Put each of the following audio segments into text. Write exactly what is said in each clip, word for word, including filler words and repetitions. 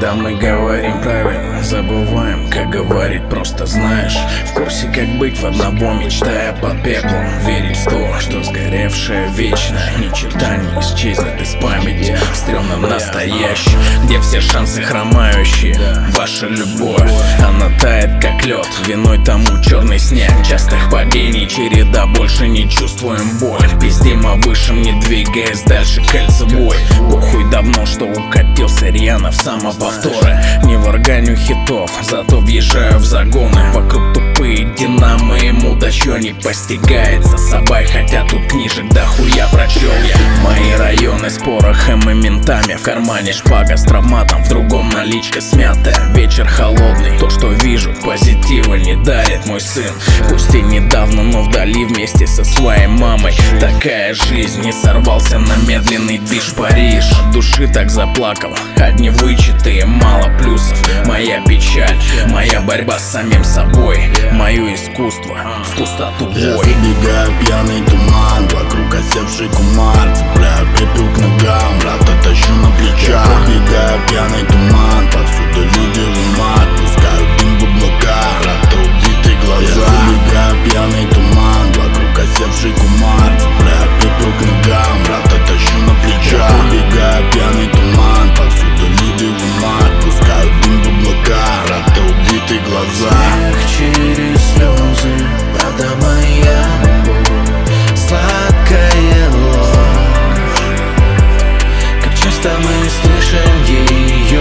Когда мы говорим правильно, забываем, как говорить просто, знаешь. В курсе, как быть в одного, мечтая под пеплом. Верить в то, что сгоревшее вечно ни черта не исчезнет из памяти в стрёмном настоящем, где все шансы хромающие. Ваша любовь, она тает как лед, виной тому черный снег частых падений, череда, больше не чувствуем боль. Пиздим о высшем, не двигаясь дальше кольцевой. Похуй давно, что укатился рьяно в самоповторы. Не варганю хитов, зато въезжаю в загоны. Вокруг тупые динамо, ему да чё не постигается. Собой, хотя тут книжек да хуя прочел я. Мои районы с порохом и ментами, в кармане шпага с травматом, в другом наличка смятая. Вечер холодный, то что вижу, позитива не дарит мой сын. Пусть и недавно, но вдали вместе со своей мамой. Такая жизнь, не сорвался на медленный движ Париж. От души так заплакал, одни вычеты и мало плюсов. Моя печаль, моя борьба с самим собой, мое искусство в пустоту бой. Я забегаю в пьяный туман, вокруг осевший кумар. Цепляю пепел к ногам, брата тащу на плечах. Я пробегаю пьяный туман, повсюду люди в ума, отпускают дым в облаках, брата убитые глаза. Я забегаю в пьяный туман, вокруг осевший кумар. Цепляю пепел к ногам, брата тащу на плечах. Я пробегаю пьяный туман, повсюду люди в ума, отпускают дым в облаках, брата убитые глаза. Через слезы, правда моя боль, сладкая ложь. Как часто мы слышим ее,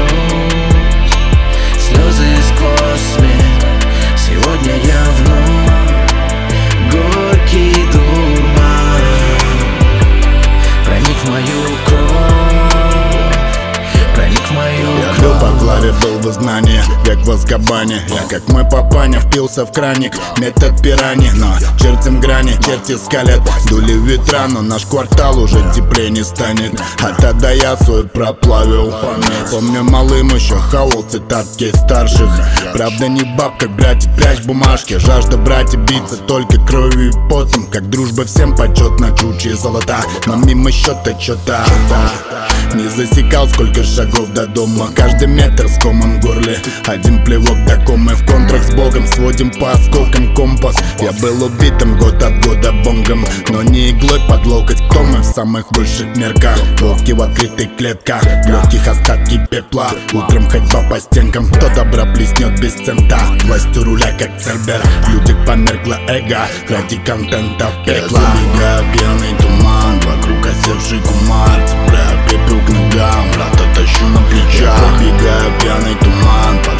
слезы сквозь смех. Сегодня я вновь горький дурман проник в мою кровь, проник в мою кровь. Я бил по главе, был в изгнании, век в Азкабане. Я как мой папаня впился в краник, метод пирани. Но чертим грани, черти скалят, дули ветра, но наш квартал уже теплее не станет. А тогда я свой проплавил. Помню малым еще хавал цитатки старших. Правда не баб, как братья, прячь бумажки. Жажда братья биться только кровью и потом. Как дружба всем почетно, чучи золота. Но мимо счета чё-то не засекал, сколько шагов до дома. Каждый метр с комом в горле, один плевок до комы. В контрах с Богом сводим по осколкам компас. Я был убитым год от года бонгом, но не иглой под локоть. Кто мы в самых больших мерках? Волки в открытых клетках, в легких остатки пепла. Утром ходьба по стенкам, кто добра плеснет без цента. Власть у руля как цербер, в людях померкло эго ради контента в пекло. Я забегаю пьяный туман, вокруг осевший кумар. Цепляю пепел к ногам, брата тащу на плечах. Я пробегаю пьяный туман.